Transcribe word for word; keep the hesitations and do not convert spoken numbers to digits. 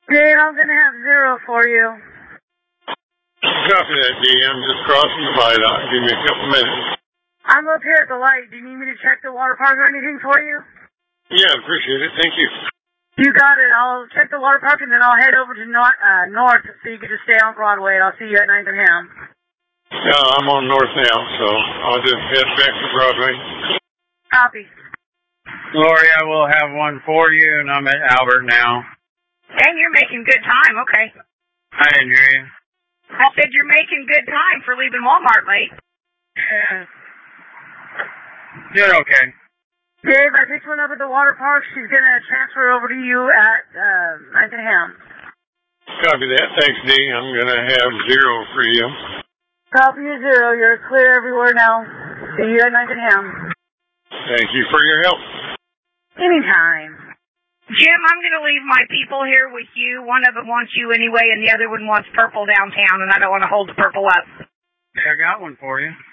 Dave, I'm going to have zero for you. Copy that, D. I'm just crossing the viaduct. Give me a couple minutes. I'm up here at the light. Do you need me to check the water park or anything for you? Yeah, appreciate it. Thank you. You got it. I'll check the water park and then I'll head over to nor- uh, north so you can just stay on Broadway and I'll see you at ninth and Ham. Yeah, I'm on north now, so I'll just head back to Broadway. Copy. Lori, I will have one for you, and I'm at Albert now. Dang, you're making good time. Okay. I didn't hear you. I said you're making good time for leaving Walmart late. Doing okay. Dave, I picked one up at the water park. She's going to transfer over to you at uh, ninth and Ham. Copy that. Thanks, D. I'm going to have zero for you. Copy your zero. You're clear everywhere now. See you at ninth and Ham. Thank you for your help. Anytime. Jim, I'm going to leave my people here with you. One of them wants you anyway, and the other one wants purple downtown, and I don't want to hold the purple up. I got one for you.